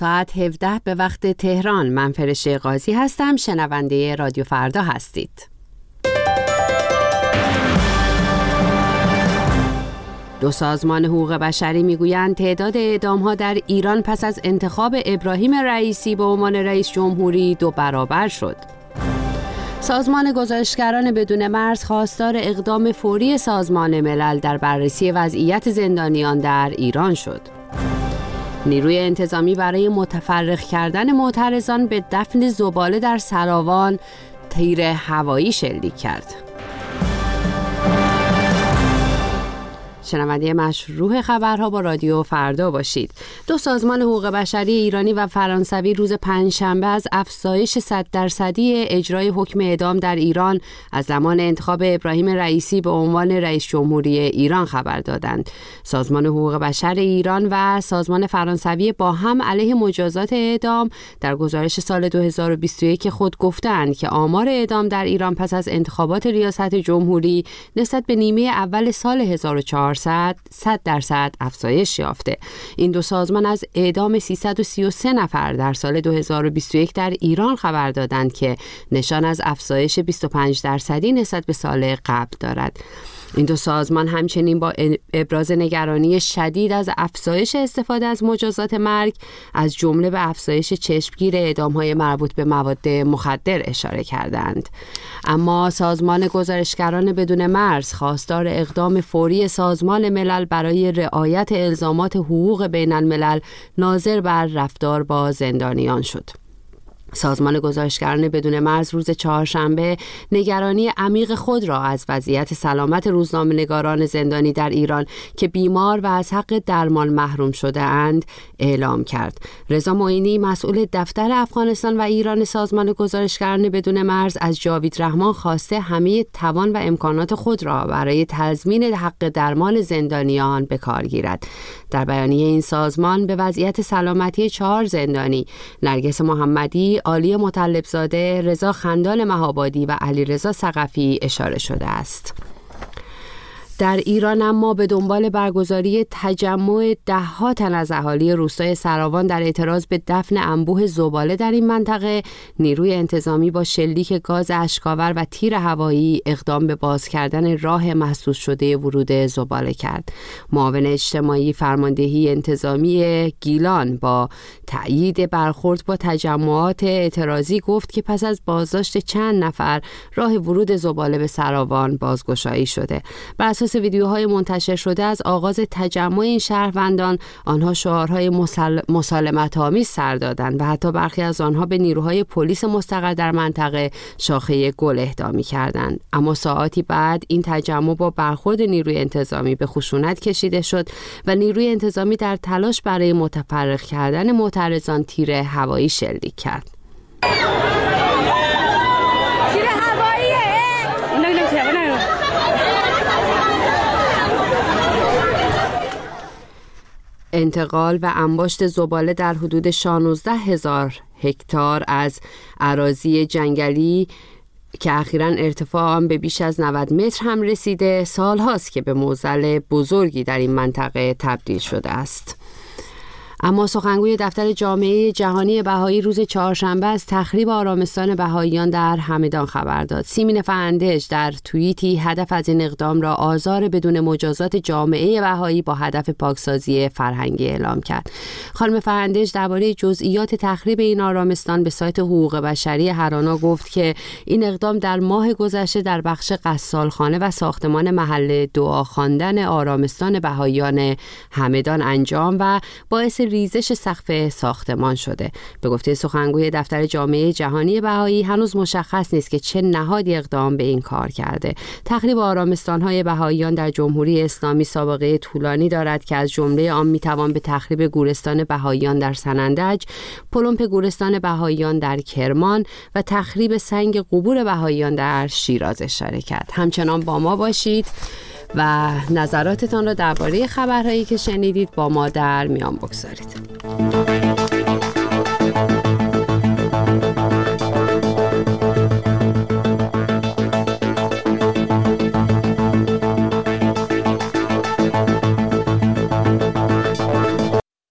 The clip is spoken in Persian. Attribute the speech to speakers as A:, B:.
A: ساعت 17 به وقت تهران. من فرشته قاضی هستم. شنونده رادیو فردا هستید. دو سازمان حقوق بشری میگویند تعداد اعدام‌ها در ایران پس از انتخاب ابراهیم رئیسی به عنوان رئیس جمهوری 2 برابر شد. سازمان گزارشگران بدون مرز خواستار اقدام فوری سازمان ملل در بررسی وضعیت زندانیان در ایران شد. نیروی انتظامی برای متفرق کردن معترضان به دفن زباله در سراوان تیر هوایی شلیک کرد. شنونده مشروع خبرها با رادیو فردا باشید. دو سازمان حقوق بشری ایرانی و فرانسوی روز پنجشنبه از افزایش 100% اجرای حکم اعدام در ایران از زمان انتخاب ابراهیم رئیسی به عنوان رئیس جمهوری ایران خبر دادند. سازمان حقوق بشر ایران و سازمان فرانسوی با هم علیه مجازات اعدام در گزارش سال 2021 خود گفتند که آمار اعدام در ایران پس از انتخابات ریاست جمهوری نسبت به نیمه اول سال 1400 100% افزایش یافته. این دو سازمان از اعدام 333 نفر در سال 2021 در ایران خبر دادند که نشان از افزایش 25% نسبت به سال قبل دارد. این دو سازمان همچنین با ابراز نگرانی شدید از افزایش استفاده از مجازات مرگ از جمله به افزایش چشمگیر اعدام‌های مربوط به مواد مخدر اشاره کردند. اما سازمان گزارشگران بدون مرز خواستار اقدام فوری سازمان ملل برای رعایت الزامات حقوق بین الملل ناظر بر رفتار با زندانیان شد. سازمان گزارشگران بدون مرز روز چهارشنبه نگرانی عمیق خود را از وضعیت سلامت روزنامه‌نگاران زندانی در ایران که بیمار و از حق درمان محروم شده اند اعلام کرد. رضا معینی مسئول دفتر افغانستان و ایران سازمان گزارشگران بدون مرز از جاوید رحمان خواسته همه توان و امکانات خود را برای تضمین حق درمان زندانیان به کار گیرد. در بیانیه این سازمان به وضعیت سلامتی 4 زندانی نرگس محمدی، عالی مطلبزاده، رضا خندان مهابادی و علیرضا ثقفی اشاره شده است. در ایران اما به دنبال برگزاری تجمع 10 تن از اهالی روستای سراوان در اعتراض به دفن انبوه زباله در این منطقه، نیروی انتظامی با شلیک گاز اشک‌آور و تیر هوایی اقدام به باز کردن راه محسوس شده ورود زباله کرد. معاون اجتماعی فرماندهی انتظامی گیلان با تأیید برخورد با تجمعات اعتراضی گفت که پس از بازداشت چند نفر راه ورود زباله به سراوان بازگشایی شده. بر اساس ویدیوهای منتشر شده از آغاز تجمع این شهروندان، آنها شعارهای مسالمت‌آمیز سر دادند و حتی برخی از آنها به نیروهای پلیس مستقر در منطقه شاخه گل اهدا می‌کردند. اما ساعاتی بعد این تجمع با برخورد نیروی انتظامی به خشونت کشیده شد و نیروی انتظامی در تلاش برای متفرق کردن معترضان تیر هوایی شلیک کرد. انتقال و انباشت زباله در حدود 16,000 هکتار از اراضی جنگلی که اخیراً ارتفاع آن به بیش از 90 متر هم رسیده، سال هاست که به معضل بزرگی در این منطقه تبدیل شده است. اما سخنگوی دفتر جامعه جهانی بهایی روز چهارشنبه از تخریب آرامستان بهاییان در همدان خبر داد. سیمین فندج در توییتی هدف از این اقدام را آزار بدون مجازات جامعه بهایی با هدف پاکسازی فرهنگی اعلام کرد. خانم فندج درباره جزئیات تخریب این آرامستان به سایت حقوق بشری هرانا گفت که این اقدام در ماه گذشته در بخش غسالخانه و ساختمان محل دعا خواندن آرامستان بهاییان همدان انجام و باعث ریزش سقف ساختمان شده. به گفته سخنگوی دفتر جامعه جهانی بهایی هنوز مشخص نیست که چه نهادی اقدام به این کار کرده. تخریب آرامستان‌های بهاییان در جمهوری اسلامی سابقه طولانی دارد که از جمله آن میتوان به تخریب گورستان بهاییان در سنندج، پلمپ گورستان بهاییان در کرمان و تخریب سنگ قبور بهاییان در شیراز اشاره کرد. همچنان با ما باشید و نظراتتان را درباره خبرهایی که شنیدید با ما در میان بگذارید.